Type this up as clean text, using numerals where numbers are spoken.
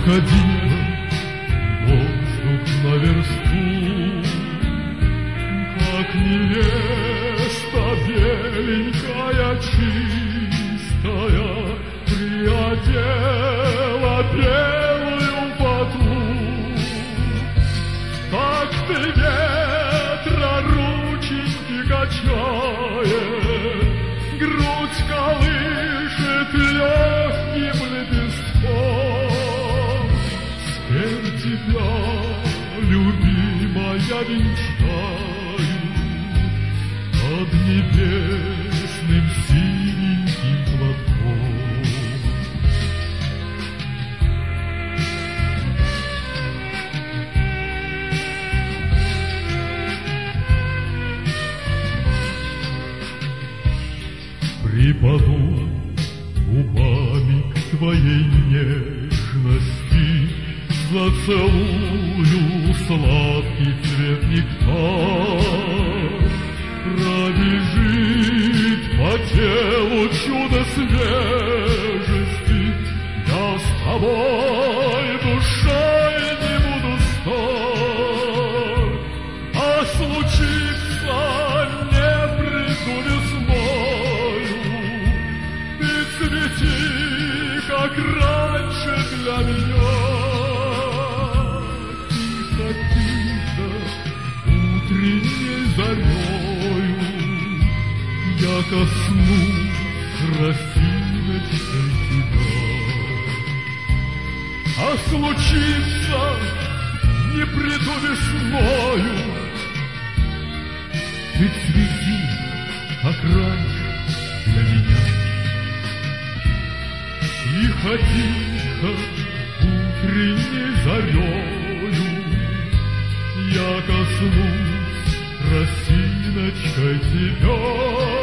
Выходила воздух на версту, как невеста беленькая, чистая, приодела белую фату. Так ты ветра рученьки качает, грудь колышет легким лепестком. С кем тебя, любимая, венчаю под небесным синеньким платком? Припаду губами к твоей нежности, зацелую сладкий цвет нектар. Пробежит по телу чудо свежести, я с тобой душой не буду стар. А случится, не приду весною, ты цвети, как раньше для меня. Тихо-тихо, утренней зарею я коснусь росиночкой тебя. А случится, не приду весною, ты цвети, как раньше для меня. Тихо-тихо, утренней зарею я коснусь росиночкой тебя.